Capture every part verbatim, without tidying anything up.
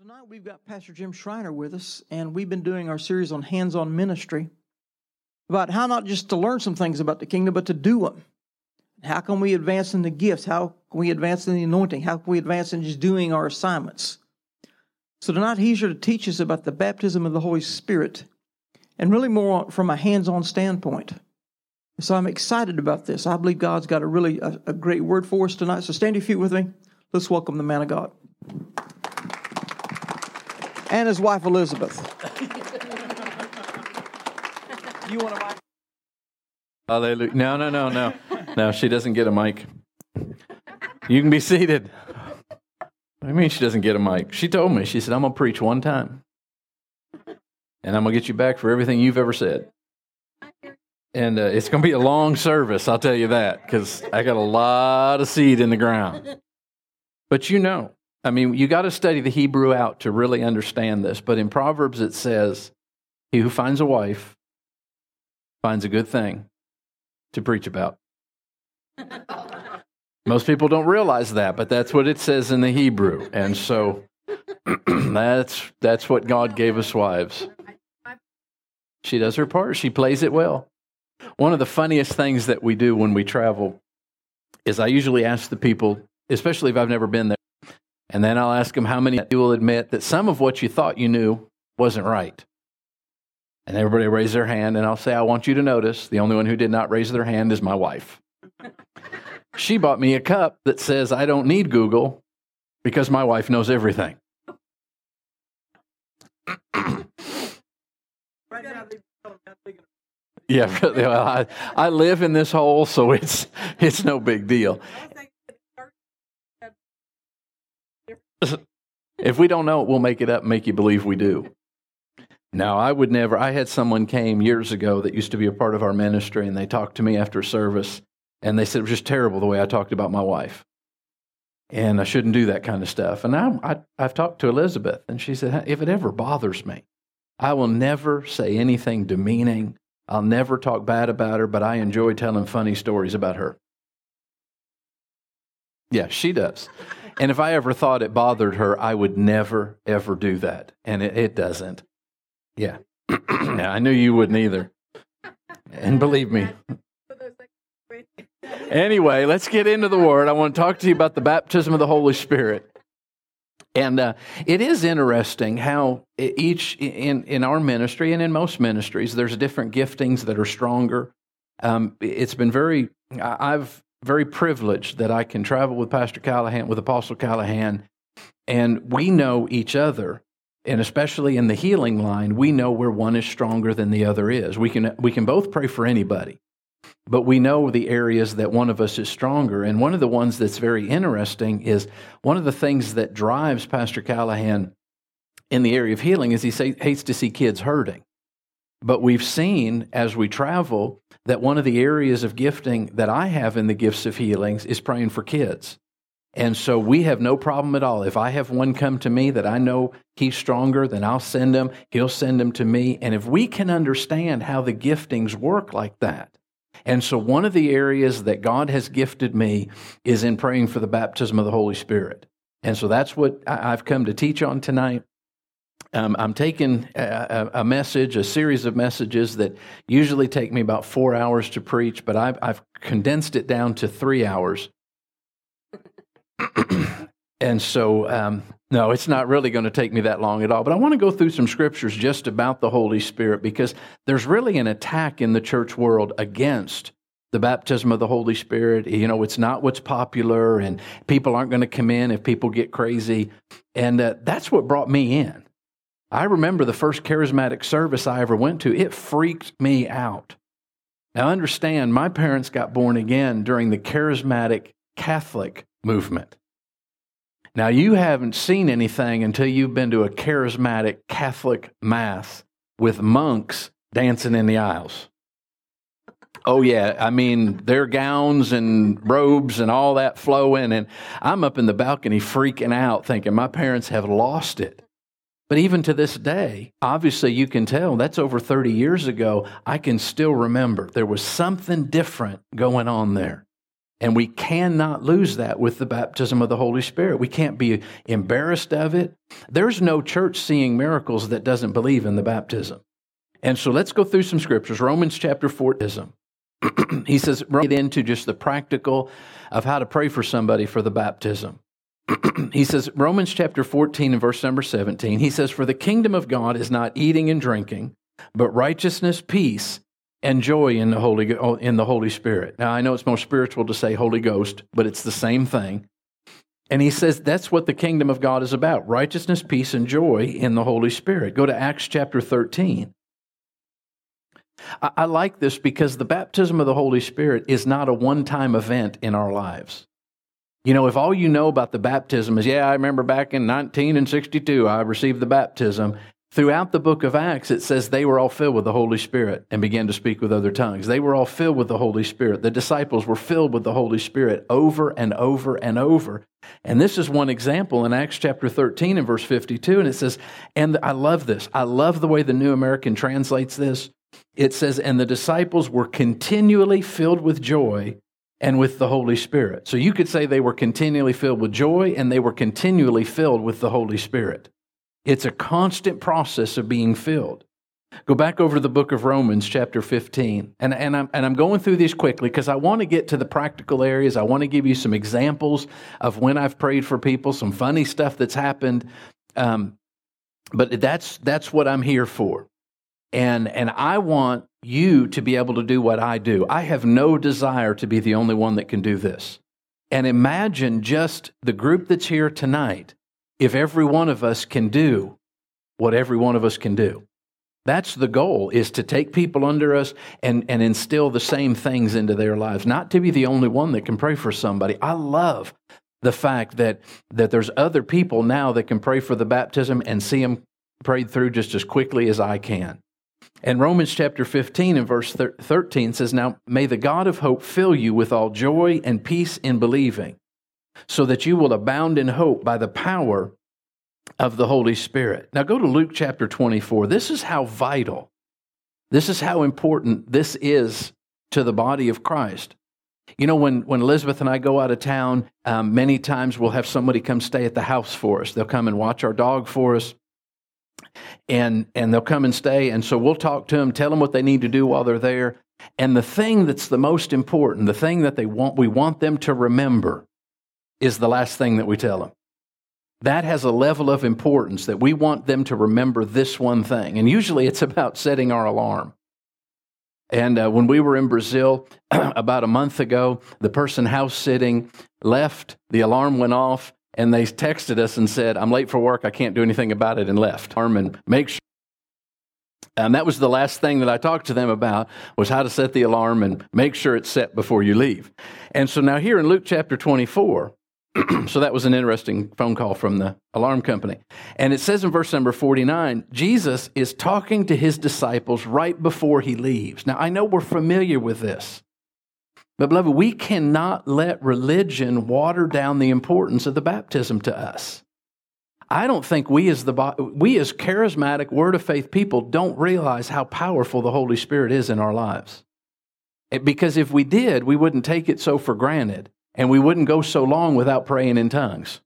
Tonight we've got Pastor Jim Schreiner with us, and we've been doing our series on hands-on ministry about how not just to learn some things about the kingdom, but to do them. How can we advance in the gifts? How can we advance in the anointing? How can we advance in just doing our assignments? So tonight he's here to teach us about the baptism of the Holy Spirit, and really more from a hands-on standpoint. So I'm excited about this. I believe God's got a really a, a great word for us tonight. So stand your feet with me. Let's welcome the man of God. And his wife, Elizabeth. You want a mic? Hallelujah. No, no, no, no. No, she doesn't get a mic. You can be seated. What do you mean she doesn't get a mic? She told me. She said, I'm going to preach one time. And I'm going to get you back for everything you've ever said. And uh, it's going to be a long service, I'll tell you that, because I got a lot of seed in the ground. But you know, I mean, you got to study the Hebrew out to really understand this. But in Proverbs it says, he who finds a wife finds a good thing to preach about. Most people don't realize that, but that's what it says in the Hebrew. And so that's that's what God gave us wives. She does her part. She plays it well. One of the funniest things that we do when we travel is I usually ask the people, especially if I've never been there, and then I'll ask them how many you will admit that some of what you thought you knew wasn't right. And everybody raise their hand, and I'll say, I want you to notice the only one who did not raise their hand is my wife. She bought me a cup that says I don't need Google because my wife knows everything. Yeah, well, I, I live in this hole, so it's it's no big deal. If we don't know it, we'll make it up and make you believe we do. Now, I would never, I had someone came years ago that used to be a part of our ministry, and they talked to me after service, and they said it was just terrible the way I talked about my wife. And I shouldn't do that kind of stuff. And I, I, I've talked to Elizabeth, and she said, if it ever bothers me, I will never say anything demeaning. I'll never talk bad about her, but I enjoy telling funny stories about her. Yeah, she does. And if I ever thought it bothered her, I would never, ever do that. And it, it doesn't. Yeah. Yeah, I knew you wouldn't either. And believe me. Anyway, let's get into the Word. I want to talk to you about the baptism of the Holy Spirit. And uh, it is interesting how each, in, in our ministry and in most ministries, there's different giftings that are stronger. Um, it's been very, I've very privileged that I can travel with Pastor Callahan, with Apostle Callahan, and we know each other. And especially in the healing line, we know where one is stronger than the other is. We can we can both pray for anybody, but we know the areas that one of us is stronger. And one of the ones that's very interesting is one of the things that drives Pastor Callahan in the area of healing is he say, hates to see kids hurting. But we've seen as we travel that one of the areas of gifting that I have in the gifts of healings is praying for kids. And so we have no problem at all. If I have one come to me that I know he's stronger, then I'll send him. He'll send him to me. And if we can understand how the giftings work like that. And so one of the areas that God has gifted me is in praying for the baptism of the Holy Spirit. And so that's what I've come to teach on tonight. Um, I'm taking a, a message, a series of messages that usually take me about four hours to preach, but I've, I've condensed it down to three hours. And so, um, no, it's not really going to take me that long at all. But I want to go through some scriptures just about the Holy Spirit because there's really an attack in the church world against the baptism of the Holy Spirit. You know, it's not what's popular, and people aren't going to come in if people get crazy. And uh, that's what brought me in. I remember the first charismatic service I ever went to. It freaked me out. Now, understand, my parents got born again during the charismatic Catholic movement. Now, you haven't seen anything until you've been to a charismatic Catholic mass with monks dancing in the aisles. Oh, yeah. I mean, their gowns and robes and all that flowing. And I'm up in the balcony freaking out thinking my parents have lost it. But even to this day, obviously you can tell that's over thirty years ago. I can still remember there was something different going on there. And we cannot lose that with the baptism of the Holy Spirit. We can't be embarrassed of it. There's no church seeing miracles that doesn't believe in the baptism. And so let's go through some scriptures. Romans chapter four. He says, right into just the practical of how to pray for somebody for the baptism. He says, Romans chapter fourteen and verse number seventeen, he says, for the kingdom of God is not eating and drinking, but righteousness, peace, and joy in the Holy in the Holy Spirit. Now, I know it's more spiritual to say Holy Ghost, but it's the same thing. And he says that's what the kingdom of God is about, righteousness, peace, and joy in the Holy Spirit. Go to Acts chapter thirteen. I, I like this because the baptism of the Holy Spirit is not a one-time event in our lives. You know, if all you know about the baptism is, yeah, I remember back in nineteen sixty-two, I received the baptism. Throughout the book of Acts, it says they were all filled with the Holy Spirit and began to speak with other tongues. They were all filled with the Holy Spirit. The disciples were filled with the Holy Spirit over and over and over. And this is one example in Acts chapter thirteen and verse fifty-two. And it says, and I love this. I love the way the New American translates this. It says, and the disciples were continually filled with joy and with the Holy Spirit. So you could say they were continually filled with joy and they were continually filled with the Holy Spirit. It's a constant process of being filled. Go back over to the book of Romans, chapter fifteen. And, and, I'm, and I'm going through these quickly because I want to get to the practical areas. I want to give you some examples of when I've prayed for people, some funny stuff that's happened. Um, but that's that's what I'm here for. And, and I want you to be able to do what I do. I have no desire to be the only one that can do this. And imagine just the group that's here tonight, if every one of us can do what every one of us can do. That's the goal, is to take people under us and, and instill the same things into their lives, not to be the only one that can pray for somebody. I love the fact that, that there's other people now that can pray for the baptism and see them prayed through just as quickly as I can. And Romans chapter fifteen and verse thirteen says, now may the God of hope fill you with all joy and peace in believing, so that you will abound in hope by the power of the Holy Spirit. Now go to Luke chapter twenty-four. This is how vital, this is how important this is to the body of Christ. You know, when, when Elizabeth and I go out of town, um, many times we'll have somebody come stay at the house for us. They'll come and watch our dog for us, and, and they'll come and stay. And so we'll talk to them, tell them what they need to do while they're there. And the thing that's the most important, the thing that they want, we want them to remember, is the last thing that we tell them. That has a level of importance that we want them to remember this one thing. And usually it's about setting our alarm. And uh, when we were in Brazil about a month ago, the person house sitting left, the alarm went off, and they texted us and said, I'm late for work, I can't do anything about it, and left. And make sure. And that was the last thing that I talked to them about, was how to set the alarm and make sure it's set before you leave. And so now here in Luke chapter twenty-four, so that was an interesting phone call from the alarm company. And it says in verse number forty-nine, Jesus is talking to his disciples right before he leaves. Now, I know we're familiar with this, but beloved, we cannot let religion water down the importance of the baptism to us. I don't think we as the we as charismatic Word of Faith people don't realize how powerful the Holy Spirit is in our lives. It, because if we did, we wouldn't take it so for granted. And we wouldn't go so long without praying in tongues.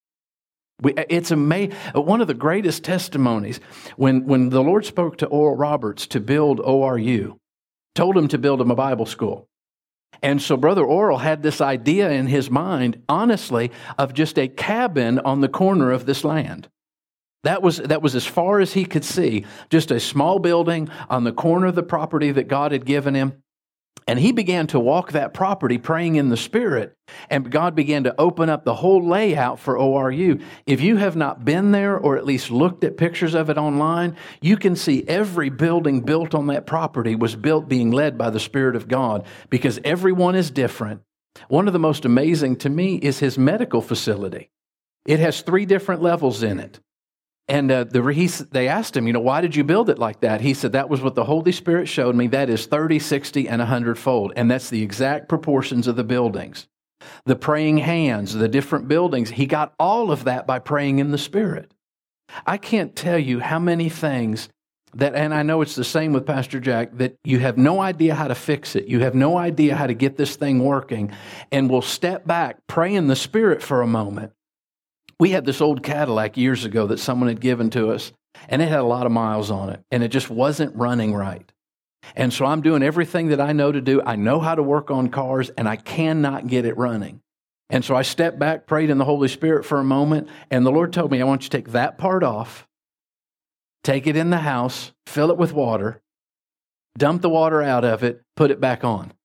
We, it's amazing. One of the greatest testimonies, when, when the Lord spoke to Oral Roberts to build O R U, told him to build him a Bible school. And so Brother Oral had this idea in his mind, honestly, of just a cabin on the corner of this land. That was, that was as far as he could see, just a small building on the corner of the property that God had given him. And he began to walk that property praying in the Spirit, and God began to open up the whole layout for O R U. If you have not been there or at least looked at pictures of it online, you can see every building built on that property was built being led by the Spirit of God, because everyone is different. One of the most amazing to me is his medical facility. It has three different levels in it. And uh, the, he, they asked him, you know, why did you build it like that? He said, that was what the Holy Spirit showed me. That is thirty, sixty, and one hundred fold. And that's the exact proportions of the buildings. The praying hands, the different buildings, he got all of that by praying in the Spirit. I can't tell you how many things that, and I know it's the same with Pastor Jack, that you have no idea how to fix it. You have no idea how to get this thing working, and will step back, pray in the Spirit for a moment. We had this old Cadillac years ago that someone had given to us, and it had a lot of miles on it, and it just wasn't running right. And so I'm doing everything that I know to do. I know how to work on cars, and I cannot get it running. And so I stepped back, prayed in the Holy Spirit for a moment, and the Lord told me, I want you to take that part off, take it in the house, fill it with water, dump the water out of it, put it back on.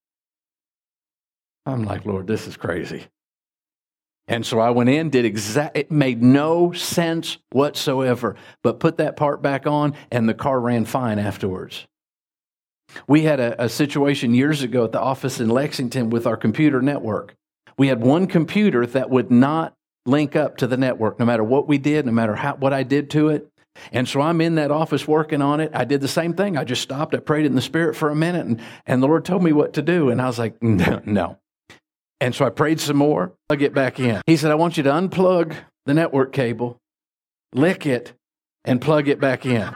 I'm like, Lord, this is crazy. And so I went in, did exact, it made no sense whatsoever, but put that part back on, and the car ran fine afterwards. We had a, a situation years ago at the office in Lexington with our computer network. We had one computer that would not link up to the network, no matter what we did, no matter how, what I did to it. And so I'm in that office working on it. I did the same thing. I just stopped. I prayed in the Spirit for a minute, and, and the Lord told me what to do. And I was like, no, no. And so I prayed some more. Plug it back in. He said, I want you to unplug the network cable, lick it, and plug it back in.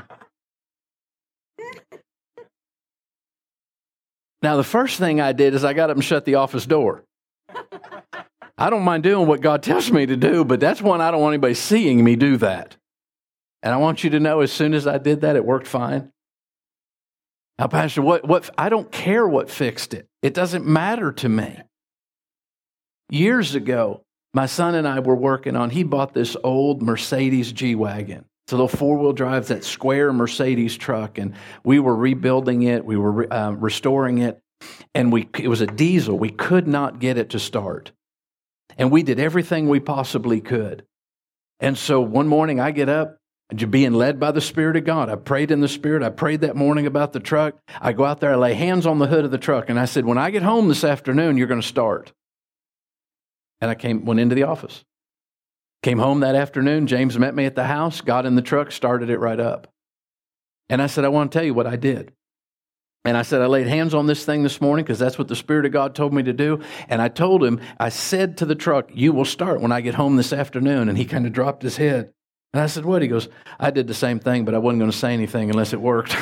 Now, the first thing I did is I got up and shut the office door. I don't mind doing what God tells me to do, but that's one I don't want anybody seeing me do that. And I want you to know, as soon as I did that, it worked fine. Now, Pastor, what, what, I don't care what fixed it. It doesn't matter to me. Years ago, my son and I were working on, he bought this old Mercedes G-Wagon. It's a little four-wheel drive, that square Mercedes truck, and we were rebuilding it. We were uh, restoring it, and we it was a diesel. We could not get it to start, and we did everything we possibly could. And so one morning I get up, being led by the Spirit of God. I prayed in the Spirit. I prayed that morning about the truck. I go out there, I lay hands on the hood of the truck, and I said, when I get home this afternoon, you're going to start. And I came, went into the office. Came home that afternoon. James met me at the house, got in the truck, started it right up. And I said, I want to tell you what I did. And I said, I laid hands on this thing this morning because that's what the Spirit of God told me to do. And I told him, I said to the truck, you will start when I get home this afternoon. And he kind of dropped his head. And I said, what? He goes, I did the same thing, but I wasn't going to say anything unless it worked.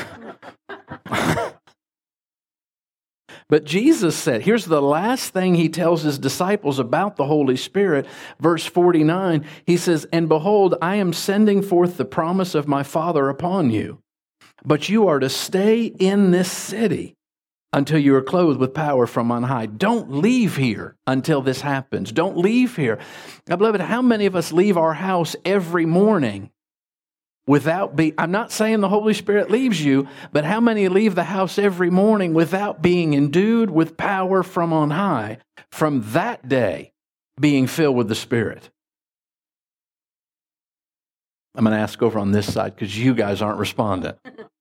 But Jesus said, here's the last thing he tells his disciples about the Holy Spirit. Verse forty-nine, he says, and behold, I am sending forth the promise of my Father upon you, but you are to stay in this city until you are clothed with power from on high. Don't leave here until this happens. Don't leave here. Now, beloved, how many of us leave our house every morning without being, I'm not saying the Holy Spirit leaves you, but how many leave the house every morning without being endued with power from on high, from that day being filled with the Spirit? I'm going to ask over on this side because you guys aren't responding.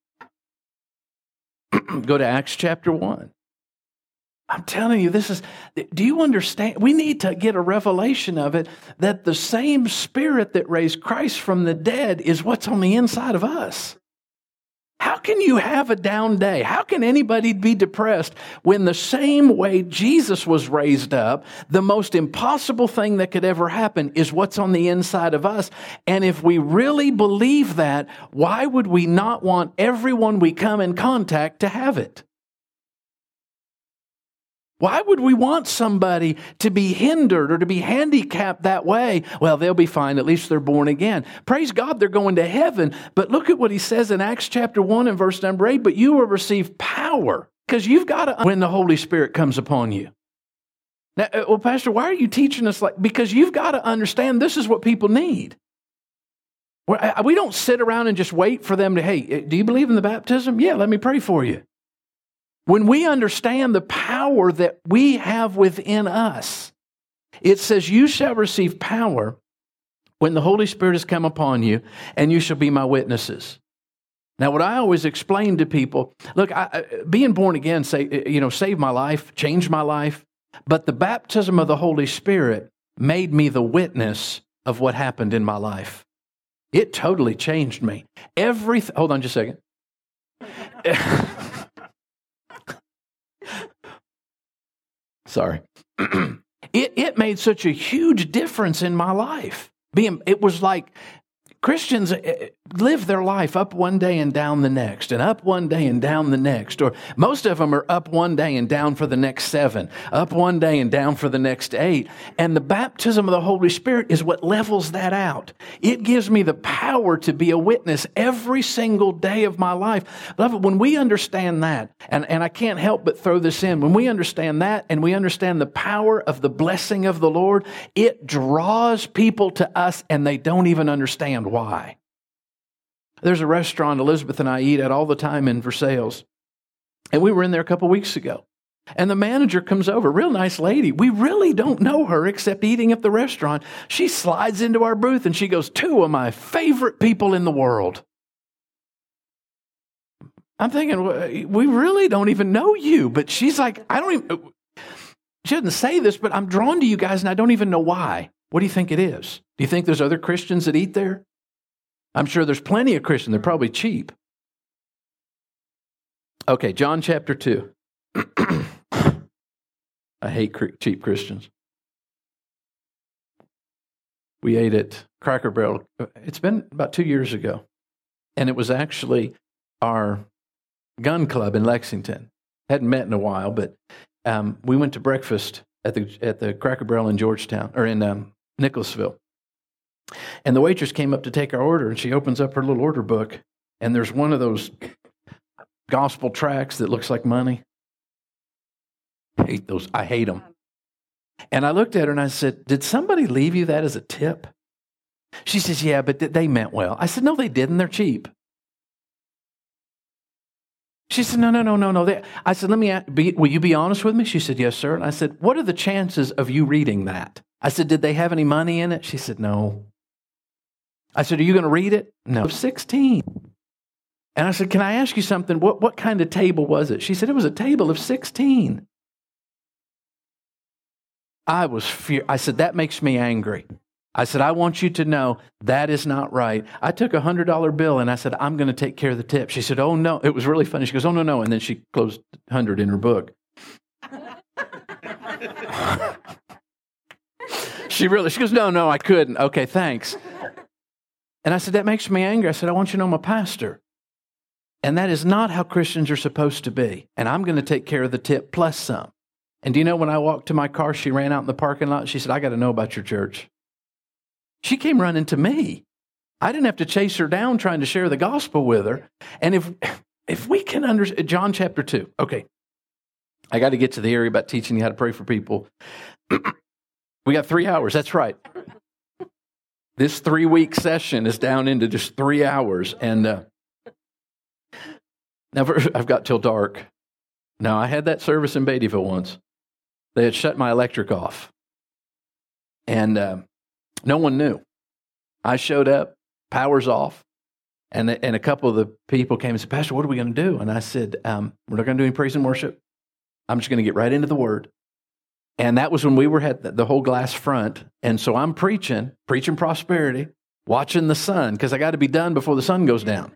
Go to Acts chapter one. I'm telling you, this is, do you understand? We need to get a revelation of it, that the same Spirit that raised Christ from the dead is what's on the inside of us. How can you have a down day? How can anybody be depressed when the same way Jesus was raised up, the most impossible thing that could ever happen is what's on the inside of us? And if we really believe that, why would we not want everyone we come in contact to have it? Why would we want somebody to be hindered or to be handicapped that way? Well, they'll be fine. At least they're born again. Praise God, they're going to heaven. But look at what he says in Acts chapter one and verse number eight. But you will receive power, because you've got to, when the Holy Spirit comes upon you. Now, well, Pastor, why are you teaching us like, because you've got to understand this is what people need. We don't sit around and just wait for them to, hey, do you believe in the baptism? Yeah, let me pray for you. When we understand the power that we have within us, it says, you shall receive power when the Holy Spirit has come upon you, and you shall be my witnesses. Now, what I always explain to people, look, I, being born again, say, you know, saved my life, changed my life, but the baptism of the Holy Spirit made me the witness of what happened in my life. It totally changed me. Every, hold on just a second. Sorry. it, it made such a huge difference in my life. Being, it was like Christians live their life up one day and down the next, and up one day and down the next. Or most of them are up one day and down for the next seven, up one day and down for the next eight. And the baptism of the Holy Spirit is what levels that out. It gives me the power to be a witness every single day of my life. Beloved, when we understand that, and, and I can't help but throw this in, when we understand that and we understand the power of the blessing of the Lord, it draws people to us and they don't even understand why. There's a restaurant Elizabeth and I eat at all the time in Versailles. And we were in there a couple weeks ago. And the manager comes over, real nice lady. We really don't know her except eating at the restaurant. She slides into our booth and she goes, two of my favorite people in the world. I'm thinking, we really don't even know you. But she's like, I don't even, she doesn't say this, but I'm drawn to you guys and I don't even know why. What do you think it is? Do you think there's other Christians that eat there? I'm sure there's plenty of Christians. They're probably cheap. Okay, John chapter two. I hate cheap Christians. We ate at Cracker Barrel. It's been about two years ago. And it was actually our gun club in Lexington. Hadn't met in a while, but um, we went to breakfast at the at the Cracker Barrel in Georgetown, or in um, Nicholasville. And the waitress came up to take our order, and she opens up her little order book, and there's one of those gospel tracts that looks like money. I hate those. I hate them. And I looked at her and I said, did somebody leave you that as a tip? She says, yeah, but they meant well. I said, no, they didn't. They're cheap. She said, no, no, no, no, no. They, I said, let me ask, be, will you be honest with me? She said, yes, sir. And I said, what are the chances of you reading that? I said, did they have any money in it? She said, no. I said, are you going to read it? No. sixteen. And I said, can I ask you something? What, what kind of table was it? She said, it was a table of sixteen. I was fear. I said, that makes me angry. I said, I want you to know that is not right. I took a one hundred dollar bill and I said, I'm going to take care of the tip. She said, oh, no. It was really funny. She goes, oh, no, no. And then she closed one hundred in her book. She really, she goes, no, no, I couldn't. Okay, thanks. And I said, that makes me angry. I said, I want you to know I'm a pastor. And that is not how Christians are supposed to be. And I'm going to take care of the tip plus some. And do you know, when I walked to my car, she ran out in the parking lot. She said, I got to know about your church. She came running to me. I didn't have to chase her down trying to share the gospel with her. And if if we can understand, John chapter two. Okay. I got to get to the area about teaching you how to pray for people. We got three hours. That's right. This three-week session is down into just three hours. And uh, now I've got till dark. Now, I had that service in Beattyville once. They had shut my electric off. And uh, no one knew. I showed up, power's off. And, and a couple of the people came and said, Pastor, what are we going to do? And I said, um, we're not going to do any praise and worship. I'm just going to get right into the Word. And that was when we were at the whole glass front. And so I'm preaching, preaching prosperity, watching the sun, because I got to be done before the sun goes down.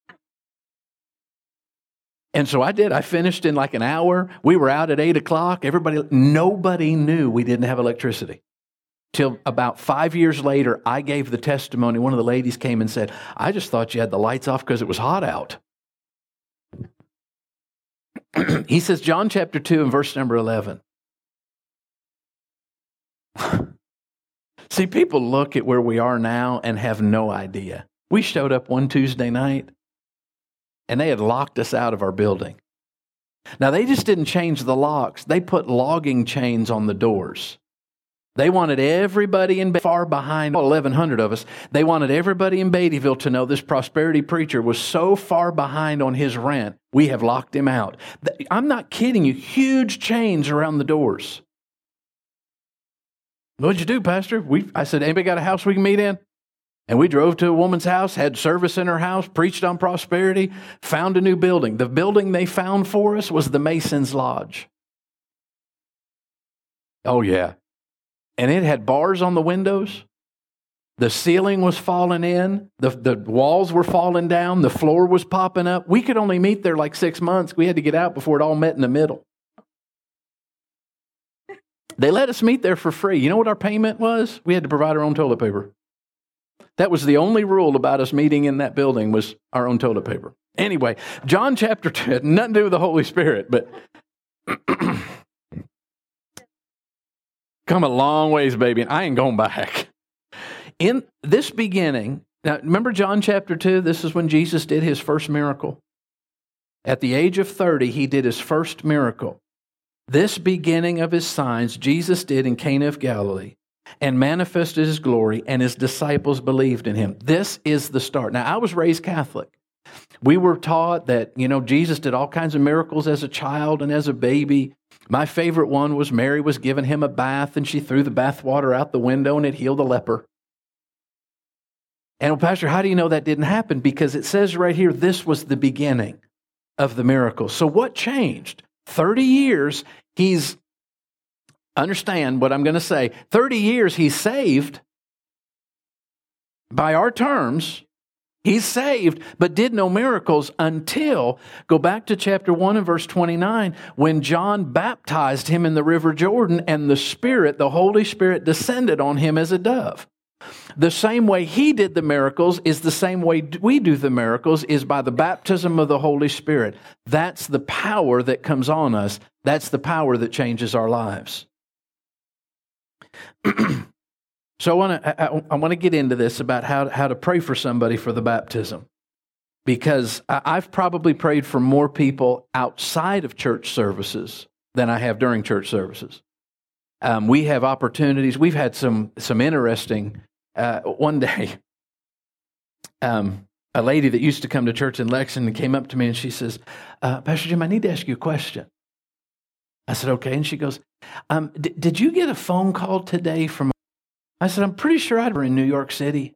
And so I did. I finished in like an hour. We were out at eight o'clock. Everybody, nobody knew we didn't have electricity. Till about five years later, I gave the testimony. One of the ladies came and said, I just thought you had the lights off because it was hot out. He says, John chapter two and verse number eleven. See, people look at where we are now and have no idea. We showed up one Tuesday night, and they had locked us out of our building. Now, they just didn't change the locks. They put logging chains on the doors. They wanted everybody in far behind, eleven hundred of us, they wanted everybody in Beattyville to know this prosperity preacher was so far behind on his rent, we have locked him out. I'm not kidding you, huge chains around the doors. What'd you do, Pastor? We, I said, anybody got a house we can meet in? And we drove to a woman's house, had service in her house, preached on prosperity, found a new building. The building they found for us was the Masons Lodge. Oh, yeah. And it had bars on the windows. The ceiling was falling in. The, the walls were falling down. The floor was popping up. We could only meet there like six months. We had to get out before it all met in the middle. They let us meet there for free. You know what our payment was? We had to provide our own toilet paper. That was the only rule about us meeting in that building was our own toilet paper. Anyway, John chapter two had nothing to do with the Holy Spirit, but come a long ways, baby, and I ain't going back. In this beginning, now remember John chapter two? This is when Jesus did his first miracle. At the age of thirty, he did his first miracle. This beginning of his signs Jesus did in Cana of Galilee and manifested his glory, and his disciples believed in him. This is the start. Now, I was raised Catholic. We were taught that, you know, Jesus did all kinds of miracles as a child and as a baby. My favorite one was Mary was giving him a bath, and she threw the bath water out the window, and it healed a leper. And, well, Pastor, how do you know that didn't happen? Because it says right here, this was the beginning of the miracle. So what changed? thirty years, he's, understand what I'm going to say, thirty years he's saved. By our terms, he's saved, but did no miracles until, go back to chapter one and verse twenty-nine, when John baptized him in the river Jordan, and the Spirit, the Holy Spirit, descended on him as a dove. The same way he did the miracles is the same way we do the miracles, is by the baptism of the Holy Spirit. That's the power that comes on us. That's the power that changes our lives. So I want to I, I want to get into this about how, how to pray for somebody for the baptism, because I've probably prayed for more people outside of church services than I have during church services. Um, we have opportunities. We've had some some interesting. Uh, one day, um, a lady that used to come to church in Lexington came up to me and she says, uh, "Pastor Jim, I need to ask you a question." I said, "Okay," and she goes, um, "Did you get a phone call today from?" I said, "I'm pretty sure I were in New York City."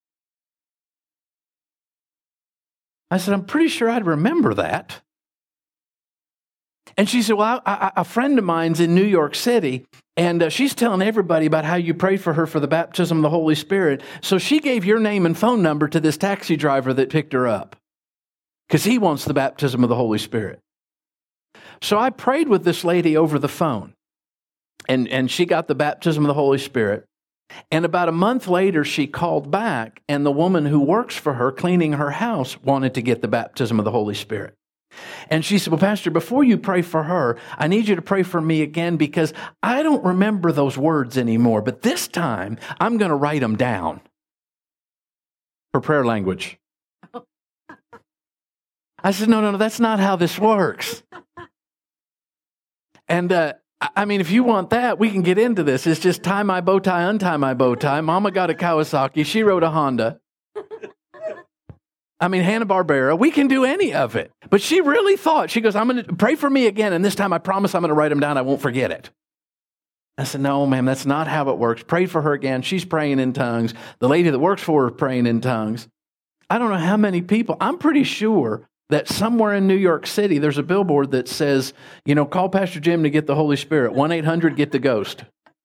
I said, "I'm pretty sure I'd remember that." And she said, "Well, I, I, a friend of mine's in New York City, and uh, she's telling everybody about how you prayed for her for the baptism of the Holy Spirit. So she gave your name and phone number to this taxi driver that picked her up, because he wants the baptism of the Holy Spirit." So I prayed with this lady over the phone, and, and she got the baptism of the Holy Spirit. And about a month later, she called back, and the woman who works for her, cleaning her house, wanted to get the baptism of the Holy Spirit. And she said, "Well, Pastor, before you pray for her, I need you to pray for me again, because I don't remember those words anymore. But this time, I'm going to write them down." Her prayer language. I said, no, no, no, that's not how this works. And, uh, I mean, if you want that, we can get into this. It's just tie my bow tie, untie my bow tie. Mama got a Kawasaki. She rode a Honda. I mean, Hanna-Barbera. We can do any of it. But she really thought, she goes, "I'm going to pray for me again, and this time I promise I'm going to write them down. I won't forget it." I said, "No, ma'am, that's not how it works." Prayed for her again. She's praying in tongues. The lady that works for her is praying in tongues. I don't know how many people. I'm pretty sure that somewhere in New York City, there's a billboard that says, you know, call Pastor Jim to get the Holy Spirit. one eight hundred get the ghost.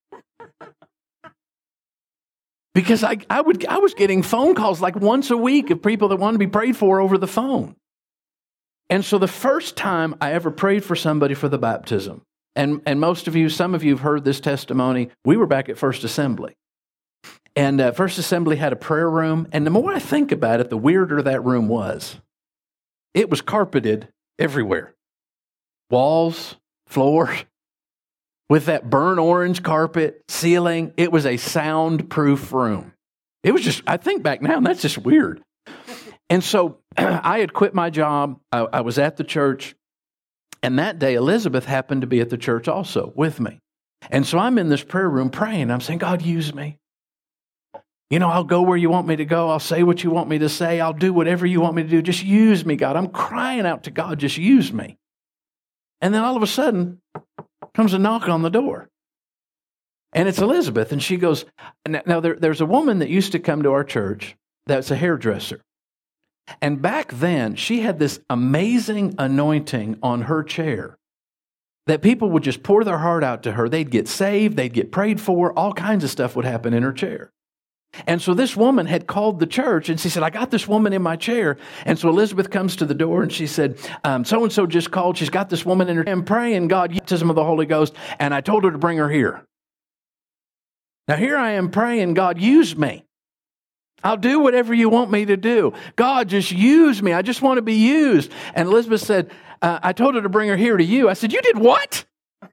Because I, I would I was getting phone calls like once a week of people that wanted to be prayed for over the phone. And so the first time I ever prayed for somebody for the baptism, and, and most of you, some of you have heard this testimony, we were back at First Assembly. And uh, First Assembly had a prayer room, and the more I think about it, the weirder that room was. It was carpeted everywhere. Walls, floors, with that burnt orange carpet, ceiling. It was a soundproof room. It was just, I think back now, and that's just weird. And so I had quit my job. I, I was at the church. And that day, Elizabeth happened to be at the church also with me. And so I'm in this prayer room praying. I'm saying, "God, use me. You know, I'll go where you want me to go. I'll say what you want me to say. I'll do whatever you want me to do. Just use me, God." I'm crying out to God, "Just use me." And then all of a sudden, comes a knock on the door. And it's Elizabeth. And she goes, now there, there's a woman that used to come to our church that's a hairdresser. And back then, she had this amazing anointing on her chair that people would just pour their heart out to her. They'd get saved. They'd get prayed for. All kinds of stuff would happen in her chair. And so this woman had called the church, and she said, "I got this woman in my chair." And so Elizabeth comes to the door, and she said, um, so-and-so just called. She's got this woman in her chair. I'm praying, God, baptism of the Holy Ghost, and I told her to bring her here. Now here I am praying, "God, use me." I'll do whatever you want me to do. God, just use me. I just want to be used. And Elizabeth said, uh, I told her to bring her here to you. I said, you did what?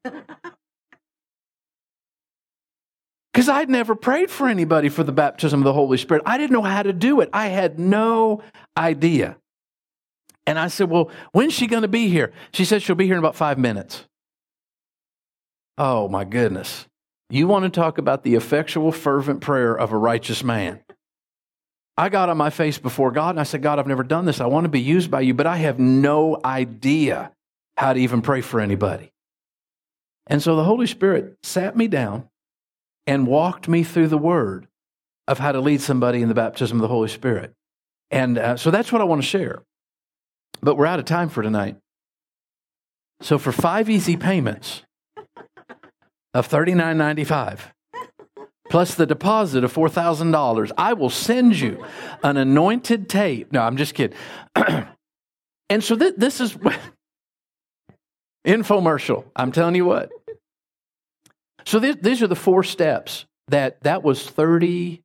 Because I'd never prayed for anybody for the baptism of the Holy Spirit. I didn't know how to do it. I had no idea. And I said, well, when's she going to be here? She said she'll be here in about five minutes. Oh, my goodness. You want to talk about the effectual, fervent prayer of a righteous man. I got on my face before God and I said, God, I've never done this. I want to be used by you, but I have no idea how to even pray for anybody. And so the Holy Spirit sat me down and walked me through the word of how to lead somebody in the baptism of the Holy Spirit. And uh, so that's what I want to share. But we're out of time for tonight. So for five easy payments of thirty-nine ninety-five, plus the deposit of four thousand dollars, I will send you an anointed tape. No, I'm just kidding. And so th- this is infomercial. I'm telling you what. So th- these are the four steps that that was thirty,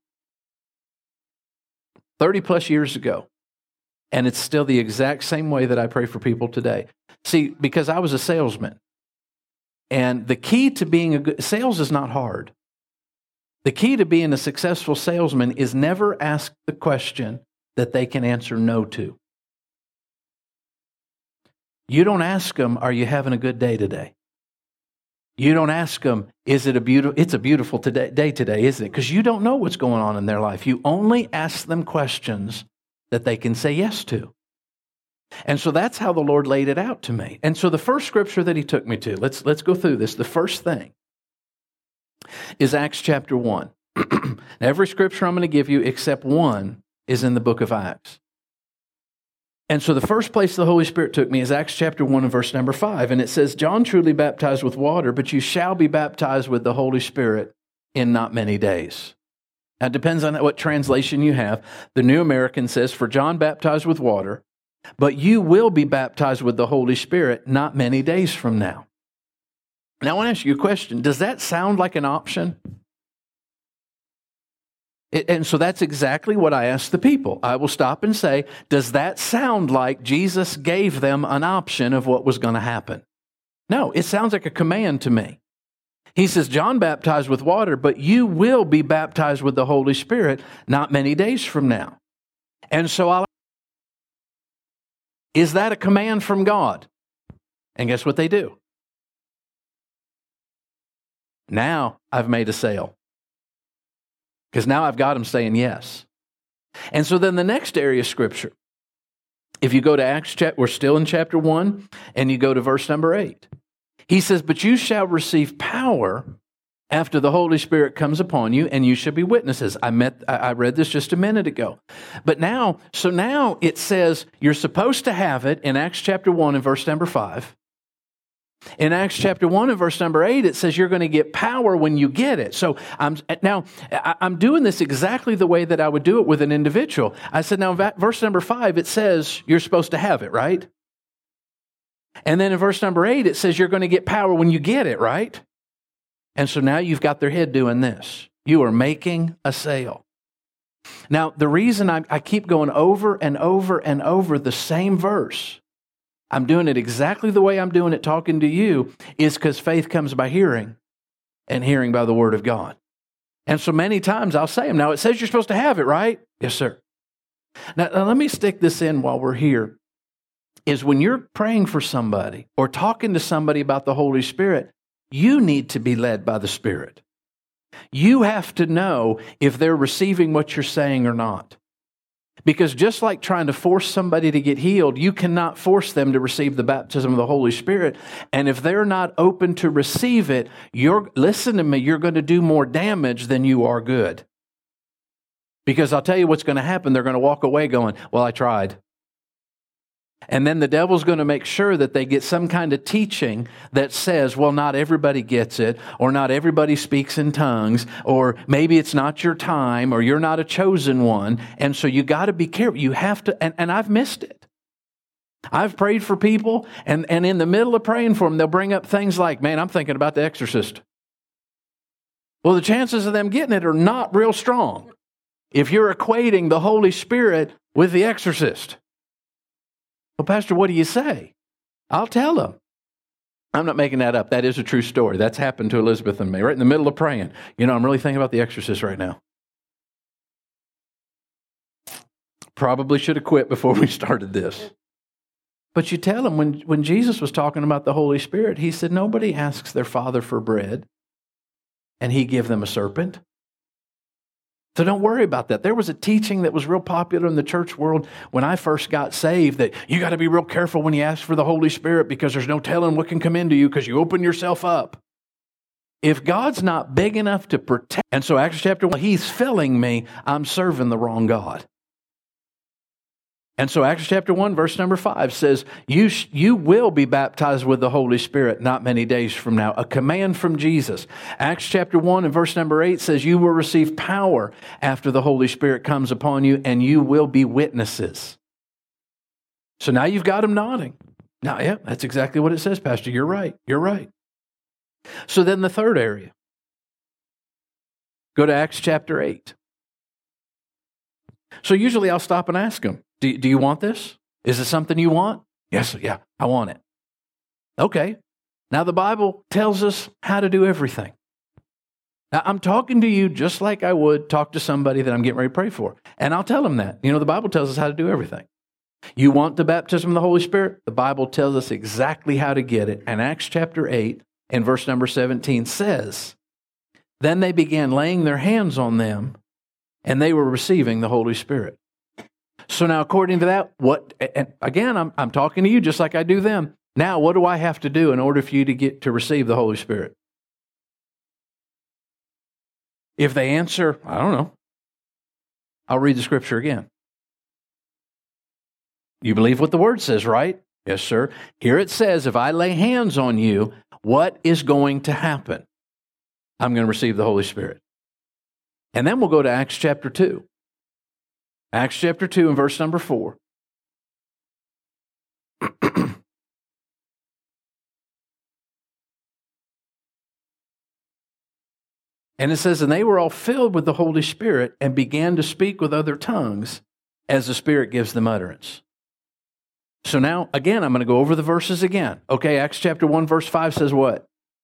thirty plus years ago. And it's still the exact same way that I pray for people today. See, because I was a salesman. And the key to being a good, sales is not hard. The key to being a successful salesman is never ask the question that they can answer no to. You don't ask them, are you having a good day today? You don't ask them, is it a beautiful, it's a beautiful today, day today, isn't it? Because you don't know what's going on in their life. You only ask them questions that they can say yes to. And so that's how the Lord laid it out to me. And so the first scripture that he took me to, let's, let's go through this. The first thing is Acts chapter one. Every scripture I'm going to give you except one is in the book of Acts. And so the first place the Holy Spirit took me is Acts chapter one and verse number five. And it says, John truly baptized with water, but you shall be baptized with the Holy Spirit in not many days. Now, it depends on what translation you have. The New American says, for John baptized with water, but you will be baptized with the Holy Spirit not many days from now. Now, I want to ask you a question. Does that sound like an option? It, and so that's exactly what I ask the people. I will stop and say, does that sound like Jesus gave them an option of what was going to happen? No, it sounds like a command to me. He says, John baptized with water, but you will be baptized with the Holy Spirit not many days from now. And so I'll is that a command from God? And guess what they do? Now I've made a sale. Because now I've got them saying yes. And so then the next area of Scripture, if you go to Acts, we're still in chapter one, and you go to verse number eight. He says, but you shall receive power after the Holy Spirit comes upon you, and you shall be witnesses. I met, I read this just a minute ago. But now, so now it says you're supposed to have it in Acts chapter one and verse number five. In Acts chapter one and verse number eight, it says you're going to get power when you get it. So I'm now I'm doing this exactly the way that I would do it with an individual. I said, now verse number five, it says you're supposed to have it, right? And then in verse number eight, it says you're going to get power when you get it, right? And so now you've got their head doing this. You are making a sale. Now, the reason I, I keep going over and over and over the same verse, I'm doing it exactly the way I'm doing it talking to you, is because faith comes by hearing, and hearing by the word of God. And so many times I'll say them. Now, it says you're supposed to have it, right? Yes, sir. Now, now let me stick this in while we're here. Is when you're praying for somebody or talking to somebody about the Holy Spirit, you need to be led by the Spirit. You have to know if they're receiving what you're saying or not. Because just like trying to force somebody to get healed, you cannot force them to receive the baptism of the Holy Spirit. And if they're not open to receive it, you're, listen to me, you're going to do more damage than you are good. Because I'll tell you what's going to happen. They're going to walk away going, well, I tried. And then the devil's going to make sure that they get some kind of teaching that says, well, not everybody gets it, or not everybody speaks in tongues, or maybe it's not your time, or you're not a chosen one. And so you got to be careful. You have to, and, and I've missed it. I've prayed for people, and, and in the middle of praying for them, they'll bring up things like, man, I'm thinking about The Exorcist. Well, the chances of them getting it are not real strong. if you're equating the Holy Spirit with the exorcist. Well, Pastor, what do you say? I'll tell them. I'm not making that up. That is a true story. That's happened to Elizabeth and me, right in the middle of praying. You know, I'm really thinking about the exorcist right now. Probably should have quit before we started this. But you tell them, when, when Jesus was talking about the Holy Spirit, he said, nobody asks their father for bread, and he give them a serpent. So don't worry about that. There was a teaching that was real popular in the church world when I first got saved that you got to be real careful when you ask for the Holy Spirit because there's no telling what can come into you because you open yourself up. If God's not big enough to protect, and so Acts chapter one, he's filling me, I'm serving the wrong God. And so Acts chapter one, verse number five says, you, sh- you will be baptized with the Holy Spirit not many days from now, a command from Jesus. Acts chapter one and verse number eight says, you will receive power after the Holy Spirit comes upon you, and you will be witnesses. So now you've got them nodding. Now, yeah, that's exactly what it says, Pastor. You're right. You're right. So then the third area. Go to Acts chapter eight. So usually I'll stop and ask them, Do, do you want this? Is it something you want? Yes, yeah, I want it. Okay. Now the Bible tells us how to do everything. Now I'm talking to you just like I would talk to somebody that I'm getting ready to pray for. And I'll tell them that. You know, the Bible tells us how to do everything. You want the baptism of the Holy Spirit? The Bible tells us exactly how to get it. And Acts chapter eight and verse number seventeen says, then they began laying their hands on them, and they were receiving the Holy Spirit. So now, according to that, what, and again, I'm, I'm talking to you just like I do them. Now, what do I have to do in order for you to get to receive the Holy Spirit? If they answer, I don't know, I'll read the scripture again. You believe what the word says, right? Yes, sir. Here it says, if I lay hands on you, what is going to happen? I'm going to receive the Holy Spirit. And then we'll go to Acts chapter two. Acts chapter two and verse number four. And it says, and they were all filled with the Holy Spirit and began to speak with other tongues as the Spirit gives them utterance. So now, again, I'm going to go over the verses again. Okay, Acts chapter one, verse five says what?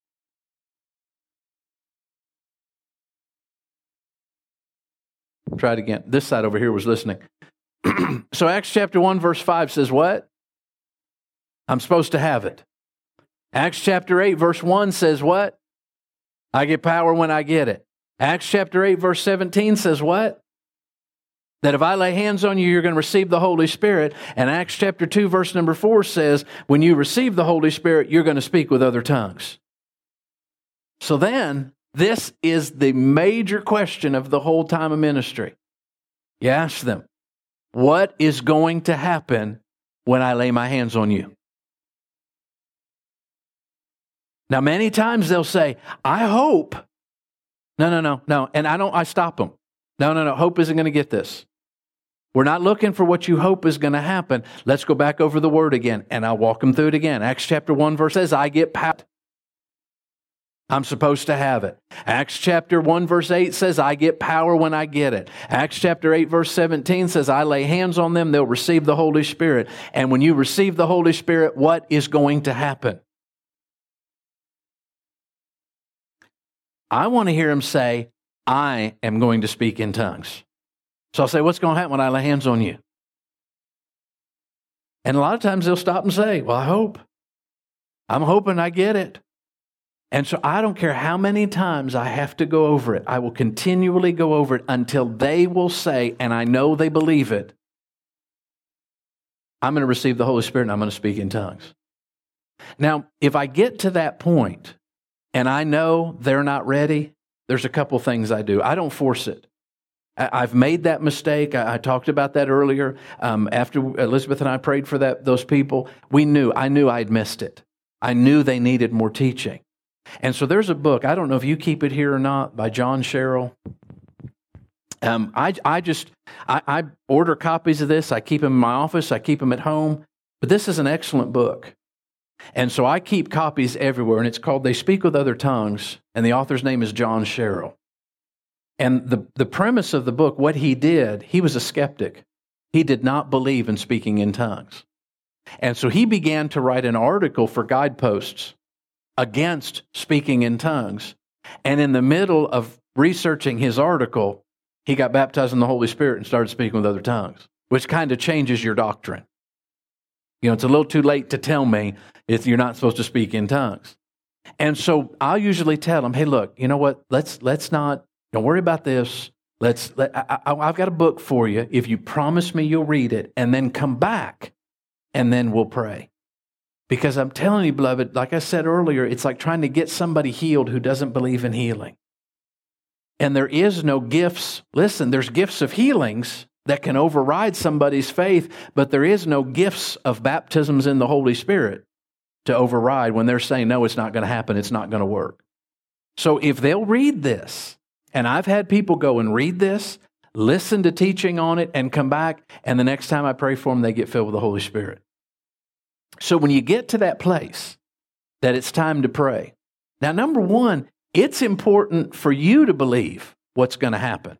Try it again. This side over here was listening. So Acts chapter one, verse five says what? I'm supposed to have it. Acts chapter eight, verse one says what? I get power when I get it. Acts chapter eight, verse seventeen says what? That if I lay hands on you, you're going to receive the Holy Spirit. And Acts chapter two, verse number four says, when you receive the Holy Spirit, you're going to speak with other tongues. So then, this is the major question of the whole time of ministry. You ask them, what is going to happen when I lay my hands on you? Now, many times they'll say, I hope. No, no, no, no. And I don't, I stop them. No, no, no. Hope isn't going to get this. We're not looking for what you hope is going to happen. Let's go back over the word again, and I'll walk them through it again. Acts chapter one verse says, I get power. I'm supposed to have it. Acts chapter one verse eight says, I get power when I get it. Acts chapter eight verse seventeen says, I lay hands on them, they'll receive the Holy Spirit. And when you receive the Holy Spirit, what is going to happen? I want to hear them say, I am going to speak in tongues. So I'll say, what's going to happen when I lay hands on you? And a lot of times they'll stop and say, well, I hope. I'm hoping I get it. And so I don't care how many times I have to go over it. I will continually go over it until they will say, and I know they believe it, I'm going to receive the Holy Spirit and I'm going to speak in tongues. Now, if I get to that point and I know they're not ready, there's a couple things I do. I don't force it. I've made that mistake. I talked about that earlier. Um, after Elizabeth and I prayed for that, those people, we knew, I knew I'd missed it. I knew they needed more teaching. And so there's a book, I don't know if you keep it here or not, by John Sherrill. Um, I, I just, I, I order copies of this. I keep them in my office. I keep them at home. But this is an excellent book. And so I keep copies everywhere. And it's called They Speak with Other Tongues. And the author's name is John Sherrill. And the, the premise of the book, what he did, he was a skeptic. He did not believe in speaking in tongues. And so he began to write an article for Guideposts against speaking in tongues. And in the middle of researching his article, he got baptized in the Holy Spirit and started speaking with other tongues, which kind of changes your doctrine. You know, it's a little too late to tell me if you're not supposed to speak in tongues. And so I'll usually tell them, hey, look, you know what? Let's let's not, don't worry about this. Let's. Let, I, I, I've got a book for you. If you promise me you'll read it and then come back, and then we'll pray. Because I'm telling you, beloved, like I said earlier, it's like trying to get somebody healed who doesn't believe in healing. And there is no gifts. Listen, there's gifts of healings that can override somebody's faith, but there is no gifts of baptisms in the Holy Spirit to override when they're saying, no, it's not going to happen, it's not going to work. So if they'll read this, and I've had people go and read this, listen to teaching on it, and come back, and the next time I pray for them, they get filled with the Holy Spirit. So when you get to that place that it's time to pray, now, number one, it's important for you to believe what's going to happen.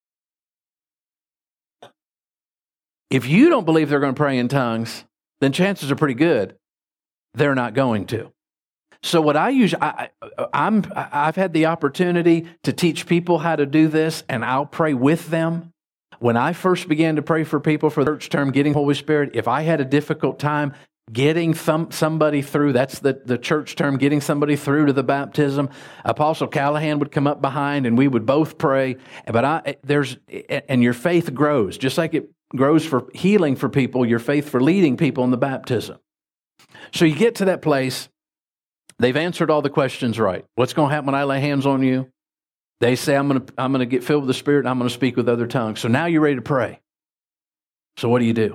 If you don't believe they're going to pray in tongues, then chances are pretty good they're not going to. So what I usually, I, I'm, I've had the opportunity to teach people how to do this, and I'll pray with them. When I first began to pray for people for the church term, getting Holy Spirit, if I had a difficult time getting some, somebody through, that's the, the church term, getting somebody through to the baptism, Apostle Callahan would come up behind and we would both pray. But I, there's, and your faith grows, just like it grows for healing for people, your faith for leading people in the baptism. So you get to that place, they've answered all the questions right. What's going to happen when I lay hands on you? They say, I'm going to, I'm going to get filled with the Spirit and I'm going to speak with other tongues. So now you're ready to pray. So what do you do?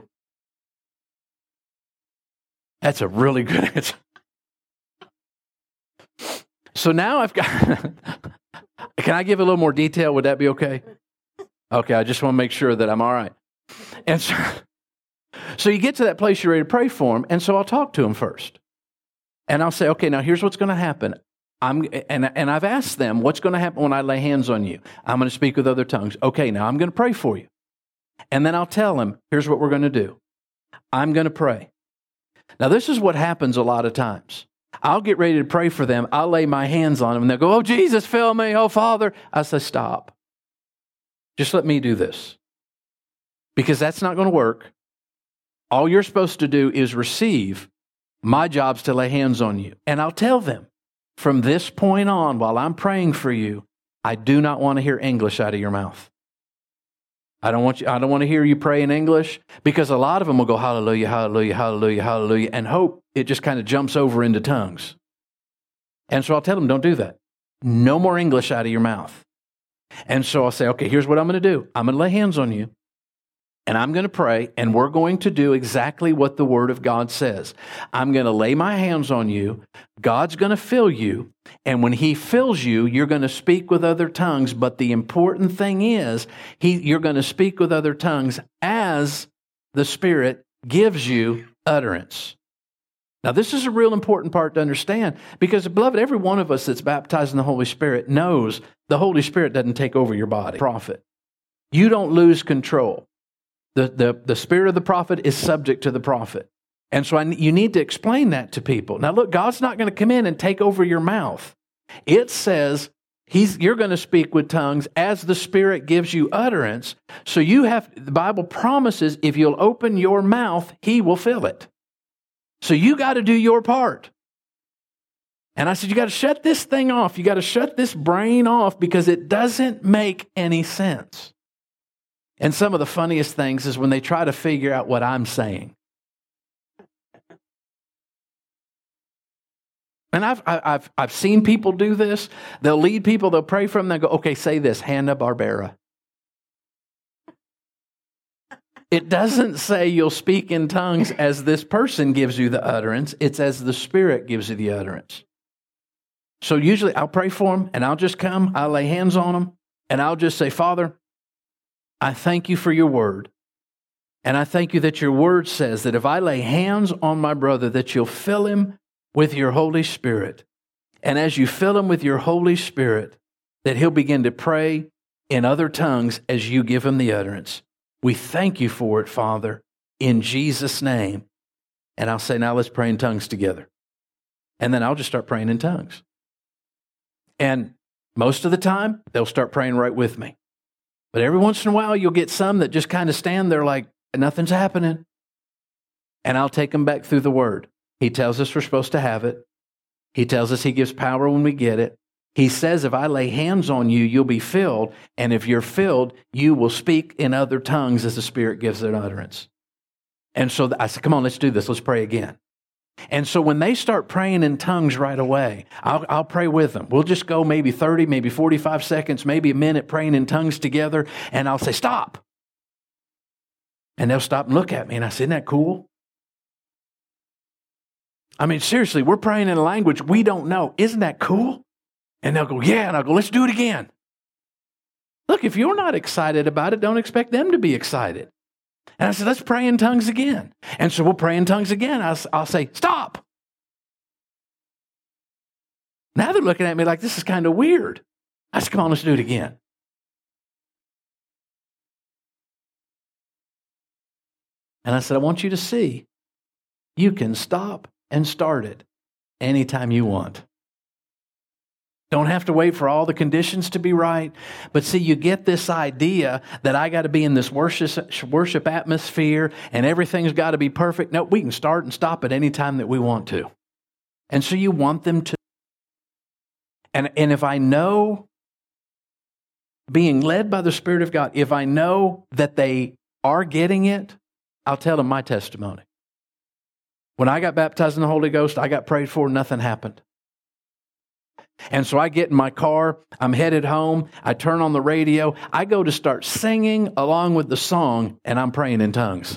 That's a really good answer. So now I've got, can I give a little more detail? Would that be okay? Okay, I just want to make sure that I'm all right. And so, so you get to that place you're ready to pray for them, and so I'll talk to them first. And I'll say, okay, now here's what's going to happen. I'm, and, and I've asked them, what's going to happen when I lay hands on you? I'm going to speak with other tongues. Okay, now I'm going to pray for you. And then I'll tell them, here's what we're going to do. I'm going to pray. Now, this is what happens a lot of times. I'll get ready to pray for them. I'll lay my hands on them, and they'll go, oh, Jesus, fill me. Oh, Father. I say, stop. Just let me do this. Because that's not going to work. All you're supposed to do is receive. My job's to lay hands on you. And I'll tell them, from this point on, while I'm praying for you, I do not want to hear English out of your mouth. I don't want you, I don't want to hear you pray in English, because a lot of them will go, hallelujah, hallelujah, hallelujah, hallelujah, and hope it just kind of jumps over into tongues. And so I'll tell them, don't do that. No more English out of your mouth. And so I'll say, okay, here's what I'm going to do. I'm going to lay hands on you. And I'm going to pray, and we're going to do exactly what the Word of God says. I'm going to lay my hands on you. God's going to fill you. And when He fills you, you're going to speak with other tongues. But the important thing is, he, you're going to speak with other tongues as the Spirit gives you utterance. Now, this is a real important part to understand, because, beloved, every one of us that's baptized in the Holy Spirit knows the Holy Spirit doesn't take over your body. Prophet. You don't lose control. The, the, the spirit of the prophet is subject to the prophet. And so I, you need to explain that to people. Now look, God's not going to come in and take over your mouth. It says he's, you're going to speak with tongues as the Spirit gives you utterance. So you have, the Bible promises if you'll open your mouth, He will fill it. So you got to do your part. And I said, you got to shut this thing off. You got to shut this brain off, because it doesn't make any sense. And some of the funniest things is when they try to figure out what I'm saying. And I've, I've, I've seen people do this. They'll lead people, they'll pray for them, they'll go, okay, say this, Hanna-Barbera. It doesn't say you'll speak in tongues as this person gives you the utterance. It's as the Spirit gives you the utterance. So usually I'll pray for them, and I'll just come, I'll lay hands on them, and I'll just say, Father, I thank you for your word. And I thank you that your word says that if I lay hands on my brother, that you'll fill him with your Holy Spirit. And as you fill him with your Holy Spirit, that he'll begin to pray in other tongues as you give them the utterance. We thank you for it, Father, in Jesus' name. And I'll say, now let's pray in tongues together. And then I'll just start praying in tongues. And most of the time, they'll start praying right with me. But every once in a while, you'll get some that just kind of stand there like nothing's happening. And I'll take them back through the Word. He tells us we're supposed to have it. He tells us He gives power when we get it. He says, if I lay hands on you, you'll be filled. And if you're filled, you will speak in other tongues as the Spirit gives it utterance. And so I said, come on, let's do this. Let's pray again. And so when they start praying in tongues right away, I'll, I'll pray with them. We'll just go maybe thirty, maybe forty-five seconds, maybe a minute praying in tongues together. And I'll say, stop. And they'll stop and look at me. And I say, isn't that cool? I mean, seriously, we're praying in a language we don't know. Isn't that cool? And they'll go, yeah. And I'll go, let's do it again. Look, if you're not excited about it, don't expect them to be excited. And I said, let's pray in tongues again. And so we'll pray in tongues again. I'll, I'll say, stop. Now they're looking at me like this is kind of weird. I said, come on, let's do it again. And I said, I want you to see you can stop and start it anytime you want. Don't have to wait for all the conditions to be right. But see, you get this idea that I got to be in this worship, worship atmosphere and everything's got to be perfect. No, we can start and stop at any time that we want to. And so you want them to. And, and if I know, being led by the Spirit of God, if I know that they are getting it, I'll tell them my testimony. When I got baptized in the Holy Ghost, I got prayed for, nothing happened. And so I get in my car, I'm headed home, I turn on the radio, I go to start singing along with the song, and I'm praying in tongues.